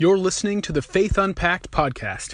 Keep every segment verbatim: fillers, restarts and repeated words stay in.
You're listening to the Faith Unpacked podcast.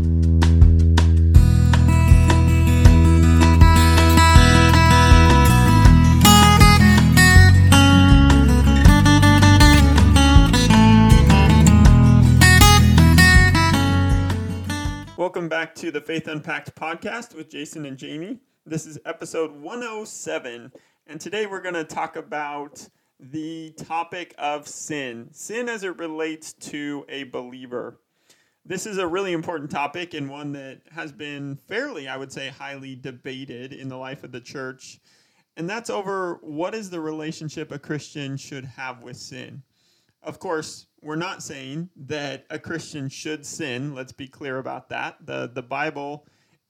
Welcome back to the Faith Unpacked podcast with Jason and Jamie. This is episode one oh seven, and today we're going to talk about the topic of sin. Sin as it relates to a believer. This is a really important topic and one that has been fairly, I would say, highly debated in the life of the church. And that's over what is the relationship a Christian should have with sin. Of course, we're not saying that a Christian should sin. Let's be clear about that. The, the Bible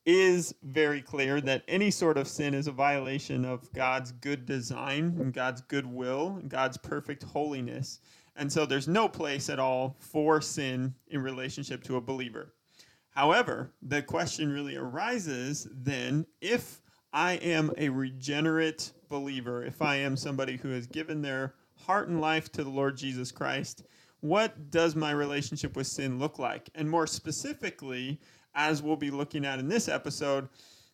is very clear that any sort of sin is a violation of God's good design and God's good will and God's perfect holiness. And so there's no place at all for sin in relationship to a believer. However, the question really arises then, if I am a regenerate believer, if I am somebody who has given their heart and life to the Lord Jesus Christ, what does my relationship with sin look like? And more specifically, as we'll be looking at in this episode,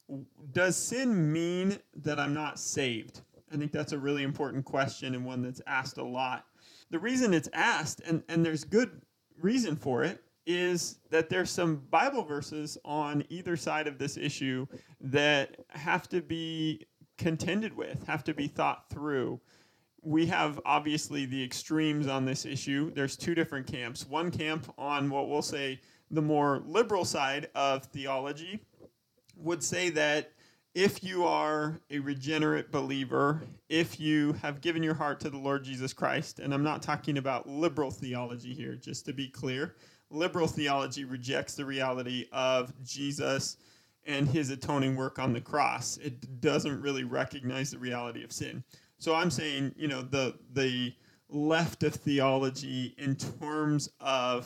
does sin mean that I'm not saved? I think that's a really important question and one that's asked a lot. The reason it's asked, and, and there's good reason for it, is that there's some Bible verses on either side of this issue that have to be contended with, have to be thought through. We have obviously the extremes on this issue. There's two different camps. One camp on what we'll say the more liberal side of theology would say that if you are a regenerate believer, if you have given your heart to the Lord Jesus Christ, and I'm not talking about liberal theology here, just to be clear. Liberal theology rejects the reality of Jesus and his atoning work on the cross. It doesn't really recognize the reality of sin. So I'm saying, you know, the the left of theology in terms of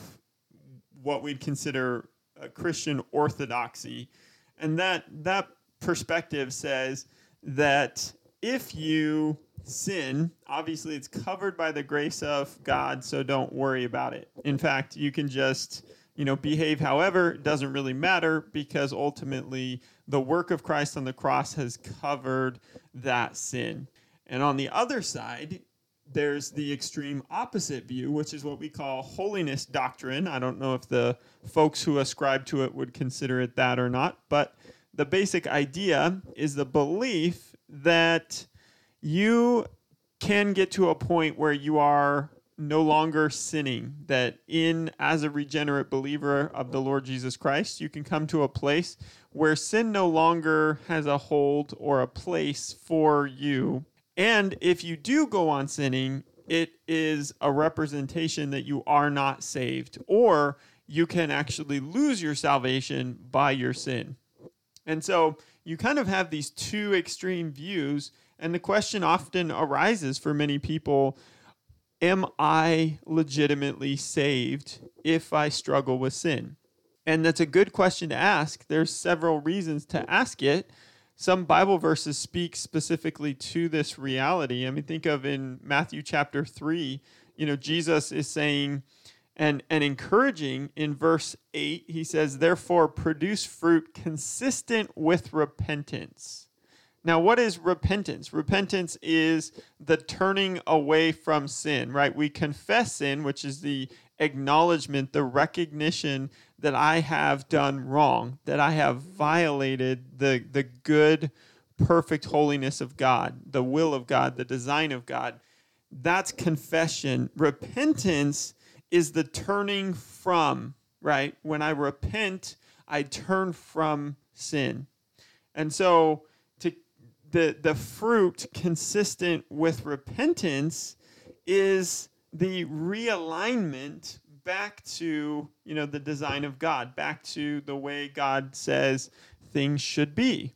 what we'd consider a Christian orthodoxy. And that that perspective says that if you sin, obviously it's covered by the grace of God, so don't worry about it. In fact, you can just, you know, behave however, it doesn't really matter because ultimately the work of Christ on the cross has covered that sin. And on the other side, there's the extreme opposite view, which is what we call holiness doctrine. I don't know if the folks who ascribe to it would consider it that or not, but the basic idea is the belief that you can get to a point where you are no longer sinning, that in as a regenerate believer of the Lord Jesus Christ, you can come to a place where sin no longer has a hold or a place for you. And if you do go on sinning, it is a representation that you are not saved, or you can actually lose your salvation by your sin. And so you kind of have these two extreme views, and the question often arises for many people, am I legitimately saved if I struggle with sin? And that's a good question to ask. There's several reasons to ask it. Some Bible verses speak specifically to this reality. I mean, think of in Matthew chapter three, you know, Jesus is saying and, and encouraging in verse eight, he says, therefore produce fruit consistent with repentance. Now, what is repentance? Repentance is the turning away from sin, right? We confess sin, which is the acknowledgement, the recognition that I have done wrong, that I have violated the, the good, perfect holiness of God, the will of God, the design of God. That's confession. Repentance is the turning from, right? When I repent, I turn from sin. And so to the, the fruit consistent with repentance is the realignment back to, you know, the design of God, back to the way God says things should be.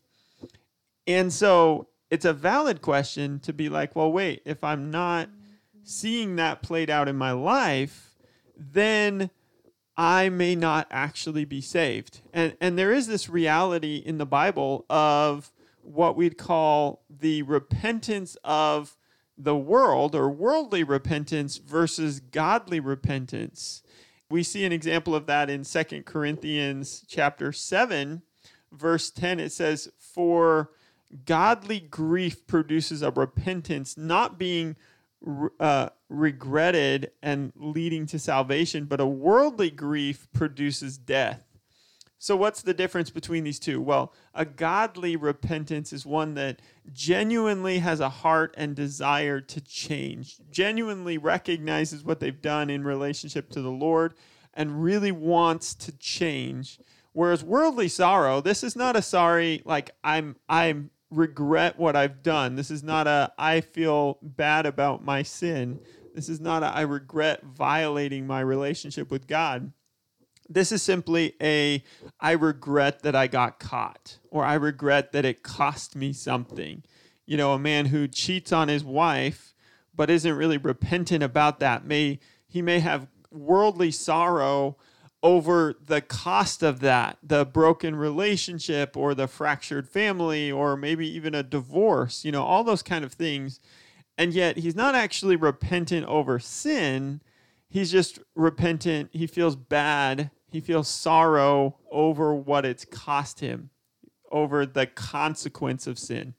And so it's a valid question to be like, well, wait, if I'm not seeing that played out in my life, then I may not actually be saved. And and there is this reality in the Bible of what we'd call the repentance of the world, or worldly repentance versus godly repentance. We see an example of that in Second Corinthians chapter seven, verse ten. It says, "For godly grief produces a repentance, not being uh, regretted and leading to salvation, but a worldly grief produces death." So what's the difference between these two? Well, a godly repentance is one that genuinely has a heart and desire to change, genuinely recognizes what they've done in relationship to the Lord, and really wants to change. Whereas worldly sorrow, this is not a sorry, like I'm, I'm regret what I've done. This is not a, I feel bad about my sin. This is not a, I regret violating my relationship with God. This is simply a, I regret that I got caught, or I regret that it cost me something. You know, a man who cheats on his wife, but isn't really repentant about that, may, he may have worldly sorrow over the cost of that, the broken relationship or the fractured family, or maybe even a divorce, you know, all those kind of things. And yet he's not actually repentant over sin. He's just repentant. He feels bad. He feels sorrow over what it's cost him, over the consequence of sin.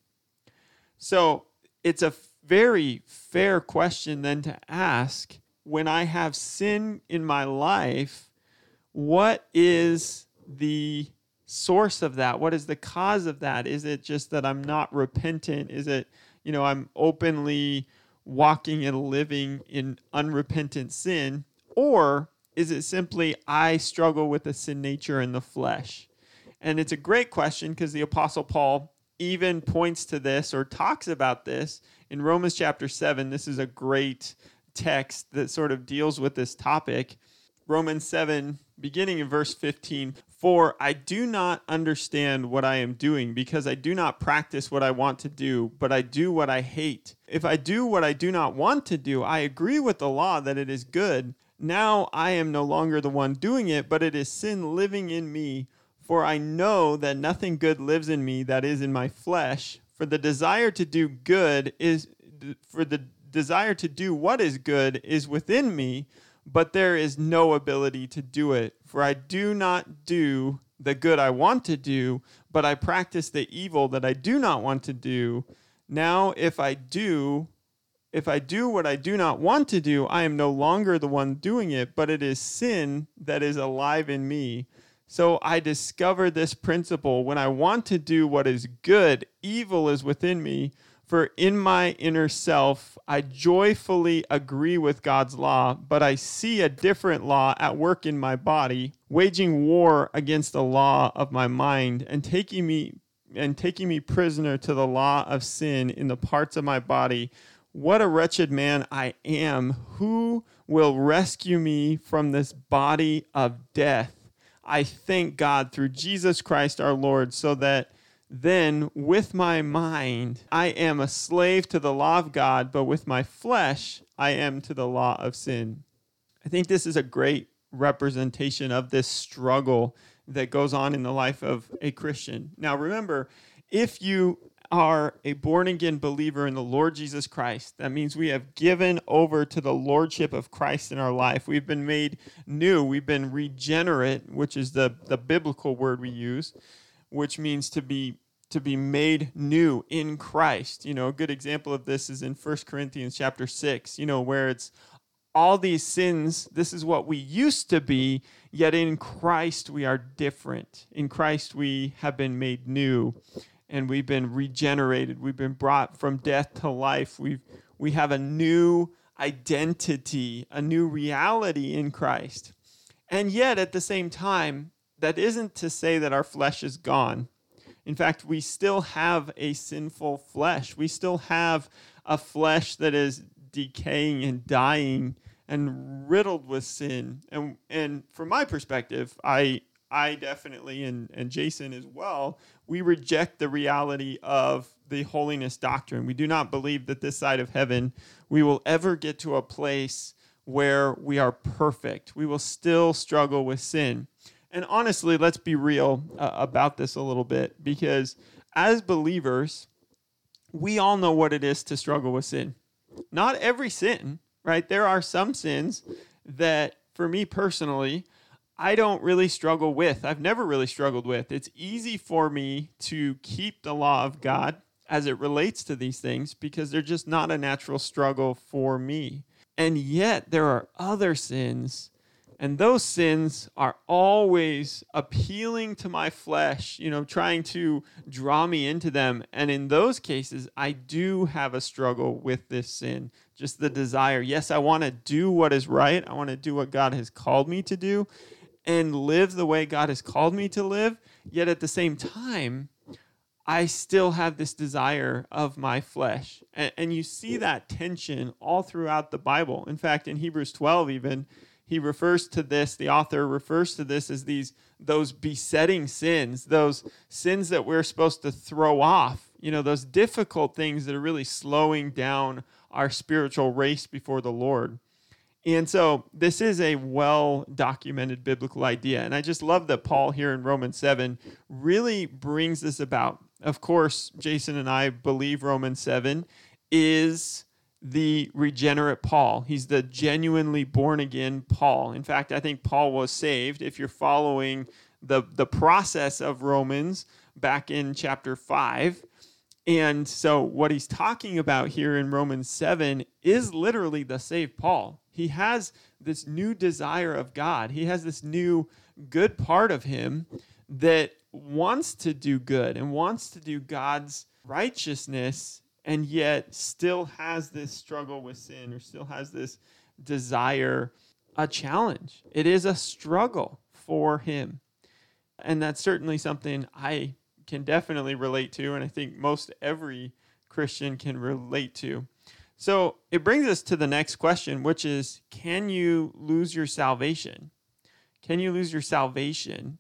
So it's a very fair question then to ask, when I have sin in my life, what is the source of that? What is the cause of that? Is it just that I'm not repentant? Is it, you know, I'm openly walking and living in unrepentant sin? Or is it simply I struggle with a sin nature in the flesh? And it's a great question because the Apostle Paul even points to this or talks about this in Romans chapter seven. This is a great text that sort of deals with this topic. Romans seven, beginning in verse fifteen, "For I do not understand what I am doing, because I do not practice what I want to do, but I do what I hate. If I do what I do not want to do, I agree with the law that it is good. Now I am no longer the one doing it, but it is sin living in me. For I know that nothing good lives in me, that is in my flesh. For the desire to do good is, for the desire to do what is good is within me, but there is no ability to do it. For I do not do the good I want to do, but I practice the evil that I do not want to do. Now if I do, if I do what I do not want to do, I am no longer the one doing it, but it is sin that is alive in me. So I discover this principle: when I want to do what is good, evil is within me. For in my inner self, I joyfully agree with God's law, but I see a different law at work in my body, waging war against the law of my mind and taking me and taking me prisoner to the law of sin in the parts of my body. What a wretched man I am! Who will rescue me from this body of death? I thank God through Jesus Christ our Lord, so that then with my mind I am a slave to the law of God, but with my flesh I am to the law of sin." I think this is a great representation of this struggle that goes on in the life of a Christian. Now remember, if you are a born-again believer in the Lord Jesus Christ, that means we have given over to the lordship of Christ in our life. We've been made new. We've been regenerate, which is the, the biblical word we use, which means to be to be made new in Christ. You know, a good example of this is in First Corinthians chapter six, you know, where it's all these sins, this is what we used to be, yet in Christ we are different. In Christ we have been made new. And we've been regenerated. We've been brought from death to life. We've, we have a new identity, a new reality in Christ. And yet, at the same time, that isn't to say that our flesh is gone. In fact, we still have a sinful flesh. We still have a flesh that is decaying and dying and riddled with sin. And, and from my perspective, I I definitely, and, and Jason as well, we reject the reality of the holiness doctrine. We do not believe that this side of heaven we will ever get to a place where we are perfect. We will still struggle with sin. And honestly, let's be real uh, about this a little bit, because as believers, we all know what it is to struggle with sin. Not every sin, right? There are some sins that for me personally, I don't really struggle with. I've never really struggled with. It's easy for me to keep the law of God as it relates to these things because they're just not a natural struggle for me. And yet there are other sins, and those sins are always appealing to my flesh, you know, trying to draw me into them. And in those cases, I do have a struggle with this sin, just the desire. Yes, I want to do what is right. I want to do what God has called me to do and live the way God has called me to live. Yet at the same time, I still have this desire of my flesh. And, and you see that tension all throughout the Bible. In fact, in Hebrews twelve even, he refers to this, the author refers to this as these those besetting sins, those sins that we're supposed to throw off, you know, those difficult things that are really slowing down our spiritual race before the Lord. And so this is a well-documented biblical idea. And I just love that Paul here in Romans seven really brings this about. Of course, Jason and I believe Romans seven is the regenerate Paul. He's the genuinely born-again Paul. In fact, I think Paul was saved. If you're following the, the process of Romans back in chapter five, and so what he's talking about here in Romans seven is literally the saved Paul. He has this new desire of God. He has this new good part of him that wants to do good and wants to do God's righteousness, and yet still has this struggle with sin, or still has this desire, a challenge. It is a struggle for him. And that's certainly something I can definitely relate to, and I think most every Christian can relate to. So it brings us to the next question, which is, can you lose your salvation? Can you lose your salvation?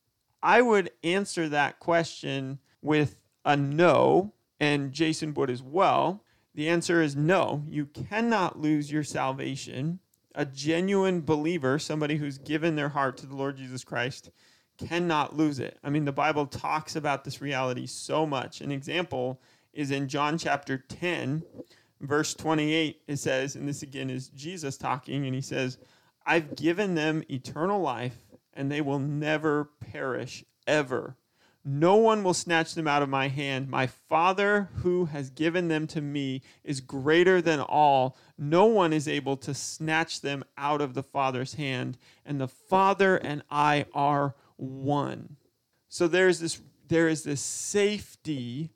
I would answer that question with a no, and Jason would as well. The answer is no. You cannot lose your salvation. A genuine believer, somebody who's given their heart to the Lord Jesus Christ, cannot lose it. I mean, the Bible talks about this reality so much. An example is in John chapter ten, verse twenty-eight. It says, and this again is Jesus talking, and he says, I've given them eternal life, and they will never perish, ever. No one will snatch them out of my hand. My Father who has given them to me is greater than all. No one is able to snatch them out of the Father's hand. And the Father and I are one. So there's this, there is this safety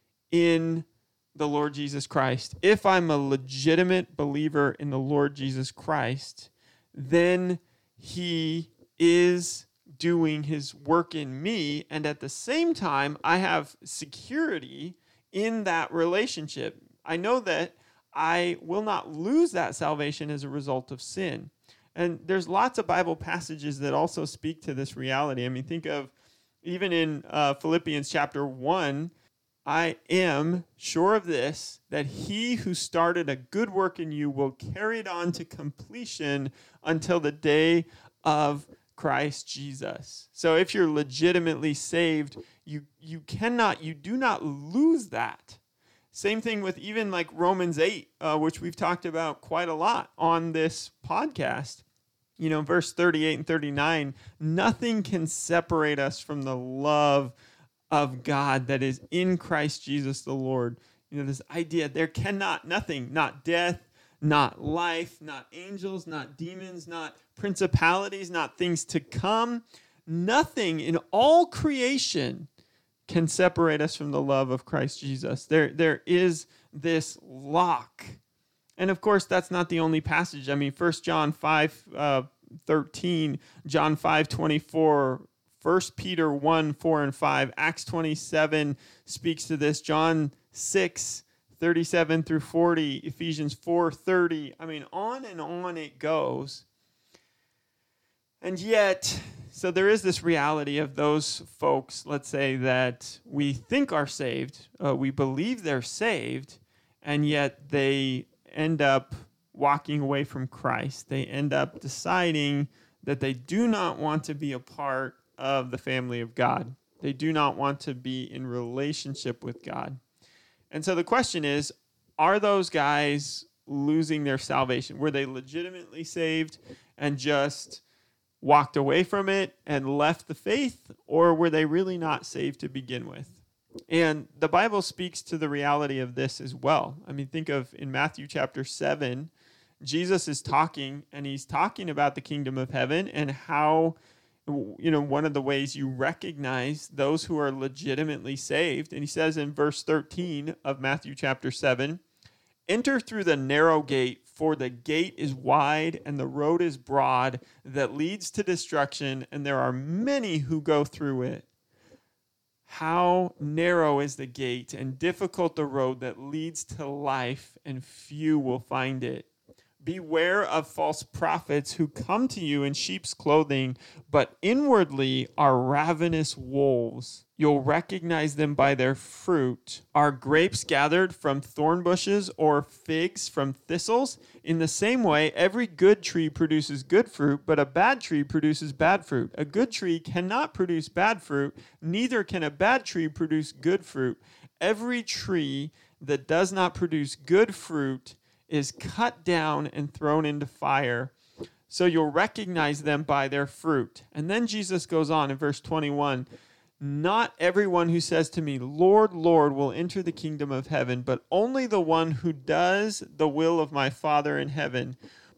in the Lord Jesus Christ. If I'm a legitimate believer in the Lord Jesus Christ, then he is doing his work in me, and at the same time, I have security in that relationship. I know that I will not lose that salvation as a result of sin. And there's lots of Bible passages that also speak to this reality. I mean, think of even in uh, Philippians chapter one, I am sure of this, that he who started a good work in you will carry it on to completion until the day of Christ Jesus. So if you're legitimately saved, you you cannot, you do not lose that. Same thing with even like Romans eight, uh, which we've talked about quite a lot on this podcast. You know, verse thirty-eight and thirty-nine, nothing can separate us from the love of God that is in Christ Jesus the Lord. You know, this idea, there cannot, nothing, not death, not life, not angels, not demons, not principalities, not things to come. Nothing in all creation can separate us from the love of Christ Jesus. There, there is this lock. And of course, that's not the only passage. I mean, First John five, uh, thirteen, John five, twenty-four, First Peter one, four and five, Acts twenty-seven speaks to this, John six, thirty-seven through forty, Ephesians four, thirty. I mean, on and on it goes. And yet, so there is this reality of those folks, let's say, that we think are saved, uh, we believe they're saved, and yet they end up walking away from Christ. They end up deciding that they do not want to be a part of the family of God. They do not want to be in relationship with God. And so the question is, are those guys losing their salvation? Were they legitimately saved and just walked away from it and left the faith, or were they really not saved to begin with? And the Bible speaks to the reality of this as well. I mean, think of in Matthew chapter seven, Jesus is talking, and he's talking about the kingdom of heaven and how, you know, one of the ways you recognize those who are legitimately saved. And he says in verse thirteen of Matthew chapter seven, enter through the narrow gate, for the gate is wide and the road is broad that leads to destruction, and there are many who go through it. How narrow is the gate and difficult the road that leads to life, and few will find it. Beware of false prophets who come to you in sheep's clothing, but inwardly are ravenous wolves. You'll recognize them by their fruit. Are grapes gathered from thorn bushes or figs from thistles? In the same way, every good tree produces good fruit, but a bad tree produces bad fruit. A good tree cannot produce bad fruit, neither can a bad tree produce good fruit. Every tree that does not produce good fruit is cut down and thrown into fire. So you'll recognize them by their fruit. And then Jesus goes on in verse twenty-one, not everyone who says to me, Lord, Lord, will enter the kingdom of heaven, but only the one who does the will of my Father in heaven.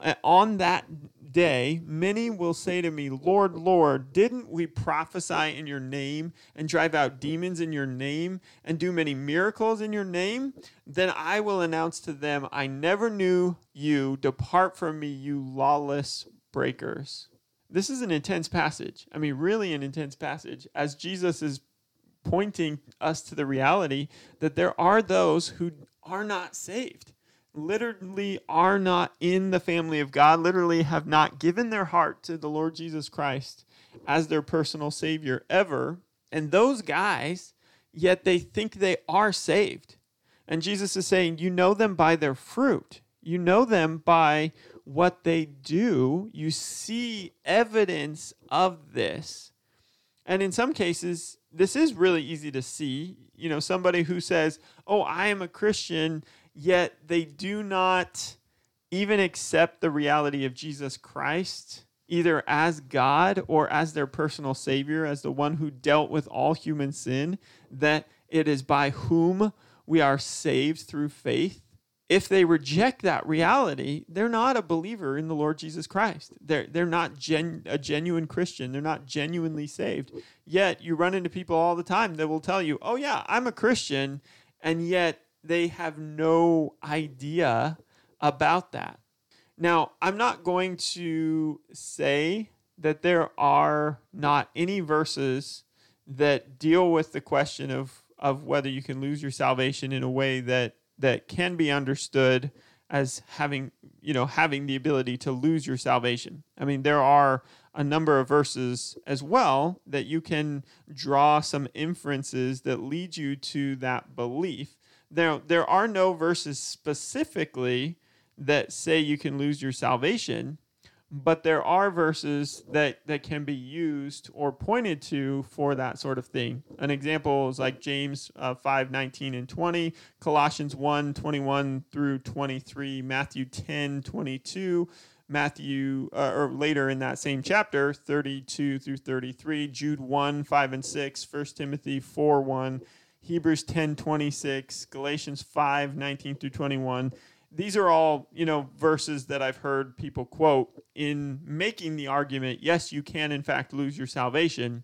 On that day, many will say to me, Lord, Lord, didn't we prophesy in your name and drive out demons in your name and do many miracles in your name? Then I will announce to them, I never knew you. Depart from me, you lawless breakers. This is an intense passage. I mean, really an intense passage, as Jesus is pointing us to the reality that there are those who are not saved. Literally are not in the family of God, literally have not given their heart to the Lord Jesus Christ as their personal Savior ever. And those guys, yet they think they are saved. And Jesus is saying, you know them by their fruit. You know them by what they do. You see evidence of this. And in some cases, this is really easy to see. You know, somebody who says, oh, I am a Christian, yet they do not even accept the reality of Jesus Christ, either as God or as their personal Savior, as the one who dealt with all human sin, that it is by whom we are saved through faith. If they reject that reality, they're not a believer in the Lord Jesus Christ. They're, they're not gen, a genuine Christian. They're not genuinely saved. Yet you run into people all the time that will tell you, oh yeah, I'm a Christian, and yet they have no idea about that. Now, I'm not going to say that there are not any verses that deal with the question of, of whether you can lose your salvation in a way that, that can be understood as having, you know, having the ability to lose your salvation. I mean, there are a number of verses as well that you can draw some inferences that lead you to that belief. There, there are no verses specifically that say you can lose your salvation, but there are verses that, that can be used or pointed to for that sort of thing. An example is like James uh, five, nineteen and twenty, Colossians one, twenty-one through twenty-three, Matthew ten, twenty-two, Matthew, uh, or later in that same chapter, thirty-two through thirty-three, Jude one, five and six, First Timothy four, one, Hebrews ten, twenty-six, Galatians five, nineteen through twenty-one. These are all, you know, verses that I've heard people quote in making the argument, yes, you can in fact lose your salvation,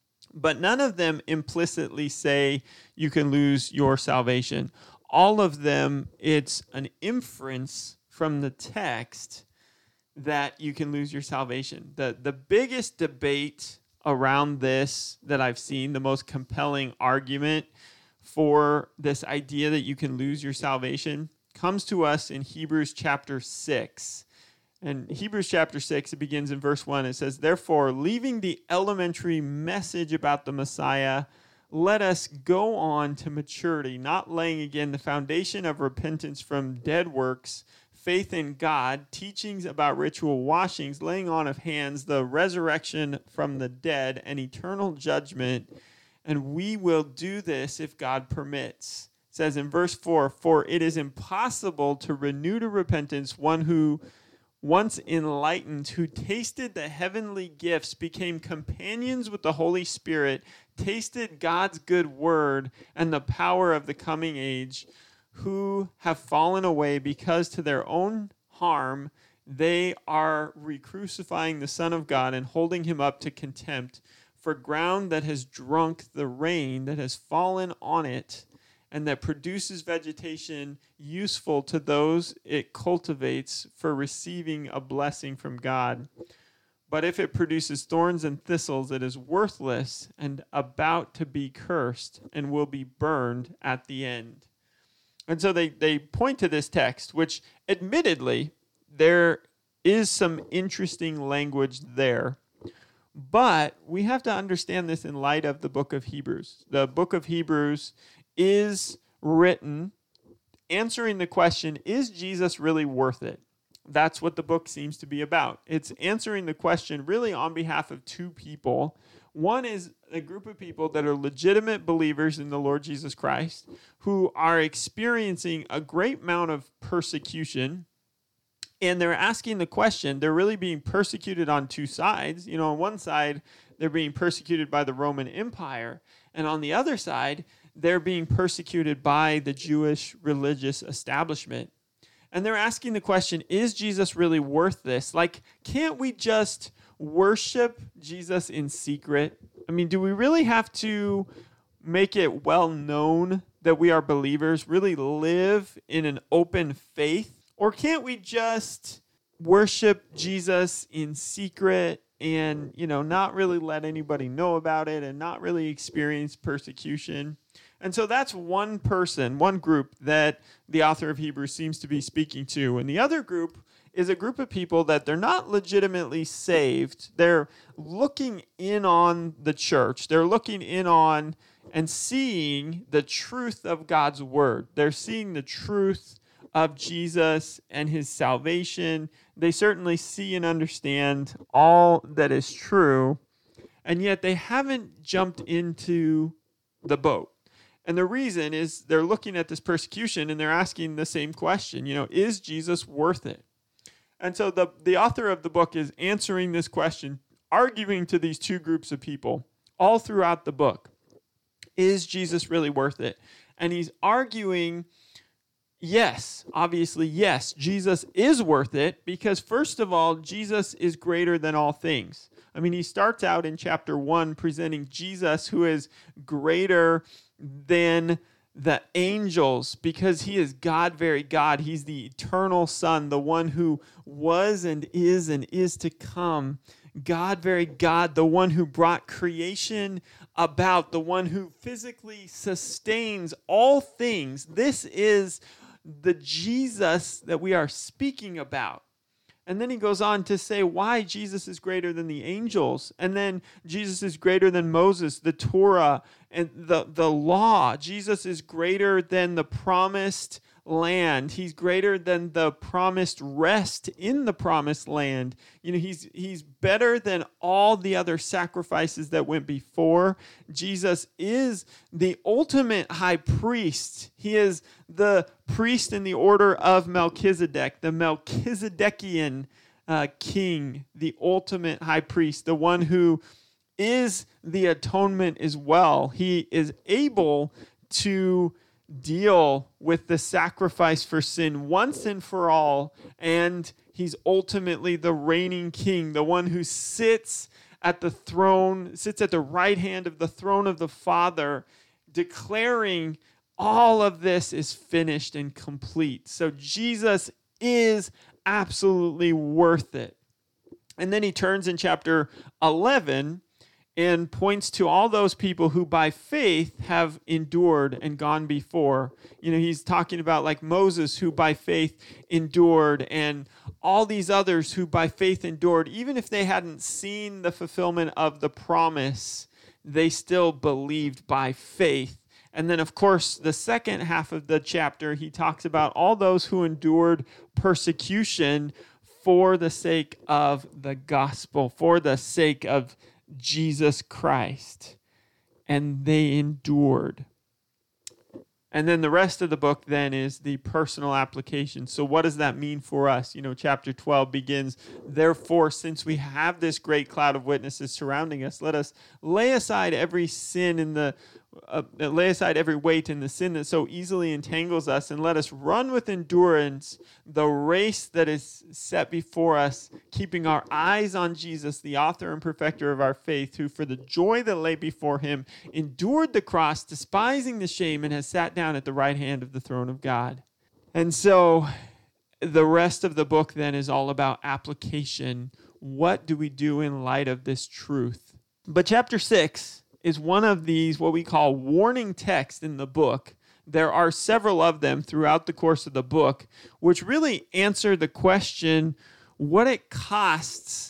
but none of them implicitly say you can lose your salvation. All of them, it's an inference from the text that you can lose your salvation. The, the biggest debate around this that I've seen, the most compelling argument for this idea that you can lose your salvation, comes to us in Hebrews chapter six. And Hebrews chapter six, it begins in verse one. It says, therefore, leaving the elementary message about the Messiah, let us go on to maturity, not laying again the foundation of repentance from dead works, faith in God, teachings about ritual washings, laying on of hands, the resurrection from the dead, and eternal judgment. And we will do this if God permits. Says in verse four, for it is impossible to renew to repentance one who once enlightened, who tasted the heavenly gifts, became companions with the Holy Spirit, tasted God's good word and the power of the coming age, who have fallen away because to their own harm they are re-crucifying the Son of God and holding him up to contempt for ground that has drunk the rain that has fallen on it, and that produces vegetation useful to those it cultivates for receiving a blessing from God. But if it produces thorns and thistles, it is worthless and about to be cursed and will be burned at the end. And so they, they point to this text, which admittedly, there is some interesting language there. But we have to understand this in light of the book of Hebrews. The book of Hebrews is written answering the question, is Jesus really worth it? That's what the book seems to be about. It's answering the question really on behalf of two people. One is a group of people that are legitimate believers in the Lord Jesus Christ who are experiencing a great amount of persecution. And they're asking the question, they're really being persecuted on two sides. You know, on one side, they're being persecuted by the Roman Empire. And on the other side, they're being persecuted by the Jewish religious establishment. And they're asking the question, is Jesus really worth this? Like, can't we just worship Jesus in secret? I mean, do we really have to make it well known that we are believers, really live in an open faith? Or can't we just worship Jesus in secret and, you know, not really let anybody know about it and not really experience persecution? And so that's one person, one group that the author of Hebrews seems to be speaking to. And the other group is a group of people that they're not legitimately saved. They're looking in on the church. They're looking in on and seeing the truth of God's word. They're seeing the truth of Jesus and his salvation. They certainly see and understand all that is true, and yet they haven't jumped into the boat. And the reason is they're looking at this persecution and they're asking the same question, you know, is Jesus worth it? And so the, the author of the book is answering this question, arguing to these two groups of people all throughout the book. Is Jesus really worth it? And he's arguing, yes, obviously, yes, Jesus is worth it because, first of all, Jesus is greater than all things. I mean, he starts out in chapter one presenting Jesus, who is greater than the angels because he is God, very God. He's the eternal Son, the one who was and is and is to come. God, very God, the one who brought creation about, the one who physically sustains all things. This is the Jesus that we are speaking about. And then he goes on to say why Jesus is greater than the angels. And then Jesus is greater than Moses, the Torah, and the, the law. Jesus is greater than the promised land. He's greater than the promised rest in the promised land. You know, he's he's better than all the other sacrifices that went before. Jesus is the ultimate high priest. He is the priest in the order of Melchizedek, the Melchizedekian uh, king, the ultimate high priest, the one who is the atonement as well. He is able to deal with the sacrifice for sin once and for all, and he's ultimately the reigning king, the one who sits at the throne, sits at the right hand of the throne of the Father, declaring all of this is finished and complete. So Jesus is absolutely worth it. And then he turns in chapter eleven and points to all those people who by faith have endured and gone before. You know, he's talking about like Moses, who by faith endured, and all these others who by faith endured. Even if they hadn't seen the fulfillment of the promise, they still believed by faith. And then, of course, the second half of the chapter, he talks about all those who endured persecution for the sake of the gospel, for the sake of Jesus Christ, and they endured. And then the rest of the book then is the personal application. So what does that mean for us? You know, chapter twelve begins, therefore, since we have this great cloud of witnesses surrounding us, let us lay aside every sin in the Uh, lay aside every weight and the sin that so easily entangles us, and let us run with endurance the race that is set before us, keeping our eyes on Jesus, the author and perfecter of our faith, who for the joy that lay before him endured the cross, despising the shame, and has sat down at the right hand of the throne of God. And so the rest of the book then is all about application. What do we do in light of this truth? But chapter six is one of these, what we call warning texts in the book. There are several of them throughout the course of the book, which really answer the question, what it costs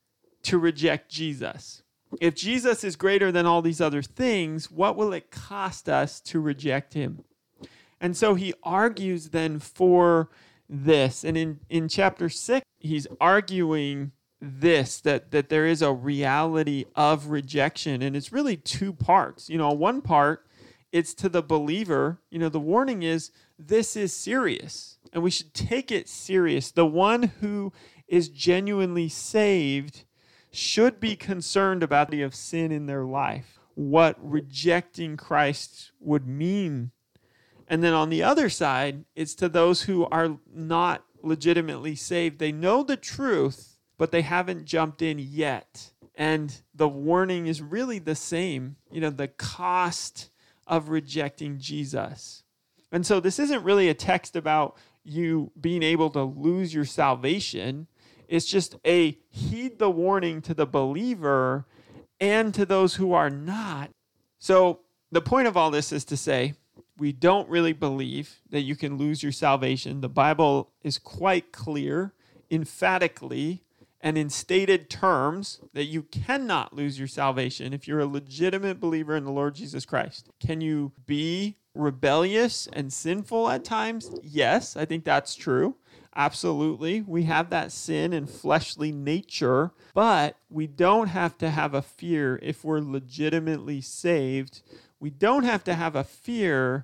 to reject Jesus. If Jesus is greater than all these other things, what will it cost us to reject him? And so he argues then for this. And in, in chapter six, he's arguing this, that that there is a reality of rejection, and it's really two parts. You know, one part, it's to the believer. You know, the warning is this is serious, and we should take it serious. The one who is genuinely saved should be concerned about the of sin in their life, what rejecting Christ would mean. And then on the other side, it's to those who are not legitimately saved. They know the truth, but they haven't jumped in yet. And the warning is really the same, you know, the cost of rejecting Jesus. And so this isn't really a text about you being able to lose your salvation. It's just a heed the warning to the believer and to those who are not. So the point of all this is to say, we don't really believe that you can lose your salvation. The Bible is quite clear, emphatically, and in stated terms, that you cannot lose your salvation if you're a legitimate believer in the Lord Jesus Christ. Can you be rebellious and sinful at times? Yes, I think that's true. Absolutely. We have that sin and fleshly nature, but we don't have to have a fear if we're legitimately saved. We don't have to have a fear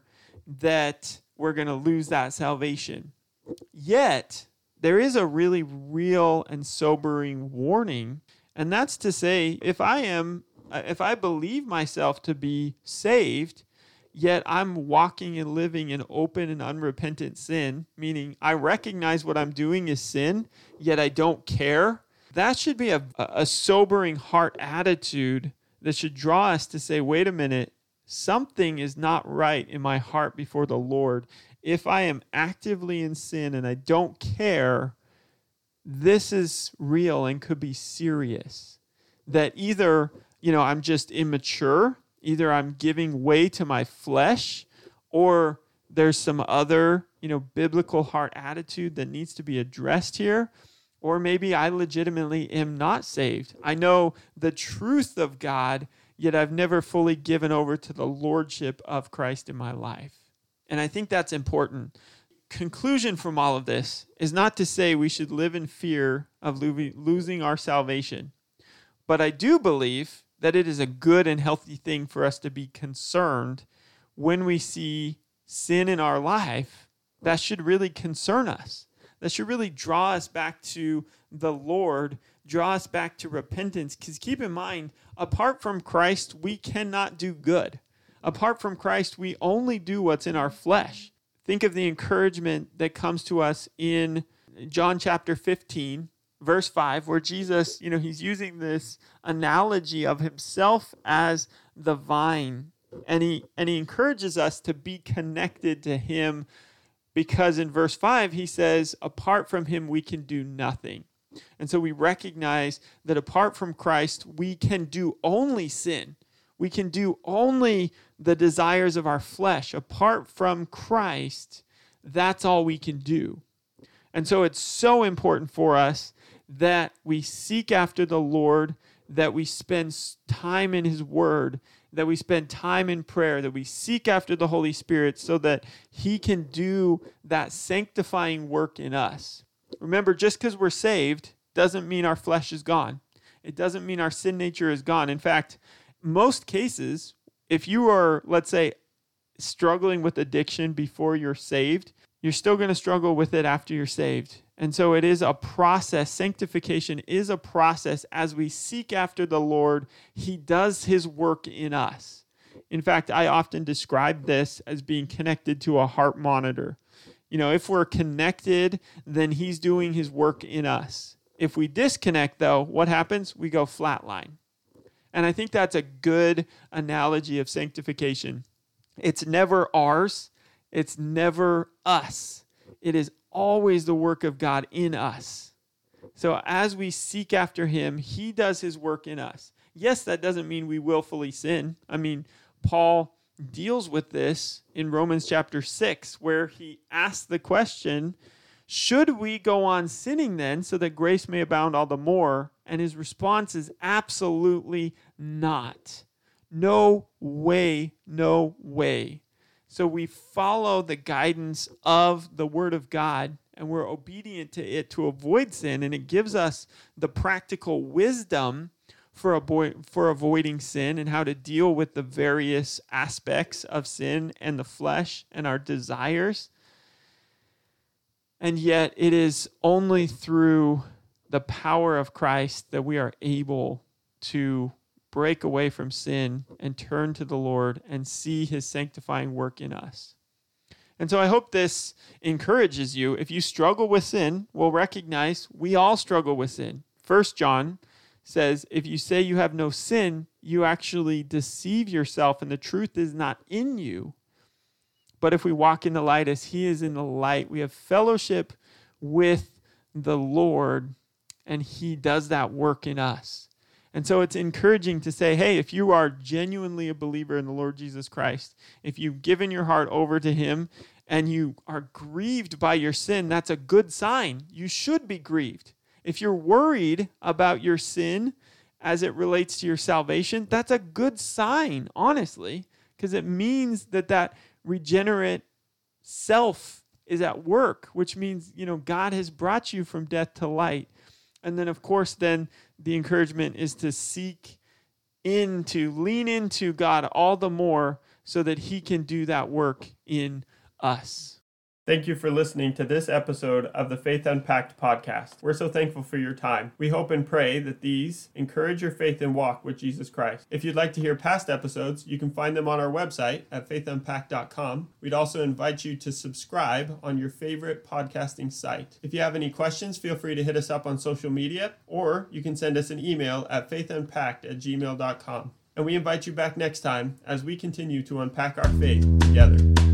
that we're going to lose that salvation. Yet, there is a really real and sobering warning, and that's to say, if I am, if I believe myself to be saved, yet I'm walking and living in open and unrepentant sin, meaning I recognize what I'm doing is sin, yet I don't care, that should be a, a sobering heart attitude that should draw us to say, wait a minute, something is not right in my heart before the Lord. If I am actively in sin and I don't care, this is real and could be serious. That either, you know, I'm just immature, either I'm giving way to my flesh, or there's some other, you know, biblical heart attitude that needs to be addressed here, or maybe I legitimately am not saved. I know the truth of God, yet I've never fully given over to the lordship of Christ in my life. And I think that's important. Conclusion from all of this is not to say we should live in fear of lo- losing our salvation. But I do believe that it is a good and healthy thing for us to be concerned when we see sin in our life. That should really concern us. That should really draw us back to the Lord, draw us back to repentance. Because keep in mind, apart from Christ, we cannot do good. Apart from Christ, we only do what's in our flesh. Think of the encouragement that comes to us in John chapter fifteen, verse five, where Jesus, you know, he's using this analogy of himself as the vine. And he, and he encourages us to be connected to him, because in verse five, he says, apart from him, we can do nothing. And so we recognize that apart from Christ, we can do only sin. We can do only the desires of our flesh. Apart from Christ, that's all we can do. And so it's so important for us that we seek after the Lord, that we spend time in his word, that we spend time in prayer, that we seek after the Holy Spirit so that he can do that sanctifying work in us. Remember, just because we're saved doesn't mean our flesh is gone. It doesn't mean our sin nature is gone. In fact, most cases, if you are, let's say, struggling with addiction before you're saved, you're still going to struggle with it after you're saved. And so it is a process. Sanctification is a process. As we seek after the Lord, he does his work in us. In fact, I often describe this as being connected to a heart monitor. You know, if we're connected, then he's doing his work in us. If we disconnect, though, what happens? We go flatline. And I think that's a good analogy of sanctification. It's never ours. It's never us. It is always the work of God in us. So as we seek after him, he does his work in us. Yes, that doesn't mean we willfully sin. I mean, Paul deals with this in Romans chapter six, where he asks the question, should we go on sinning then so that grace may abound all the more? And his response is absolutely not. No way, no way. So we follow the guidance of the Word of God, and we're obedient to it to avoid sin, and it gives us the practical wisdom for avoid, for avoiding sin and how to deal with the various aspects of sin and the flesh and our desires. And yet it is only through the power of Christ that we are able to break away from sin and turn to the Lord and see his sanctifying work in us. And so I hope this encourages you. If you struggle with sin, we'll recognize we all struggle with sin. First John says, if you say you have no sin, you actually deceive yourself and the truth is not in you. But if we walk in the light as he is in the light, we have fellowship with the Lord, and he does that work in us. And so it's encouraging to say, hey, if you are genuinely a believer in the Lord Jesus Christ, if you've given your heart over to him and you are grieved by your sin, that's a good sign. You should be grieved. If you're worried about your sin as it relates to your salvation, that's a good sign, honestly, because it means that that regenerate self is at work, which means, you know, God has brought you from death to light. And then, of course, then the encouragement is to seek into, lean into God all the more so that he can do that work in us. Thank you for listening to this episode of the Faith Unpacked podcast. We're so thankful for your time. We hope and pray that these encourage your faith and walk with Jesus Christ. If you'd like to hear past episodes, you can find them on our website at faith unpacked dot com. We'd also invite you to subscribe on your favorite podcasting site. If you have any questions, feel free to hit us up on social media, or you can send us an email at faith unpacked at gmail dot com. And we invite you back next time as we continue to unpack our faith together.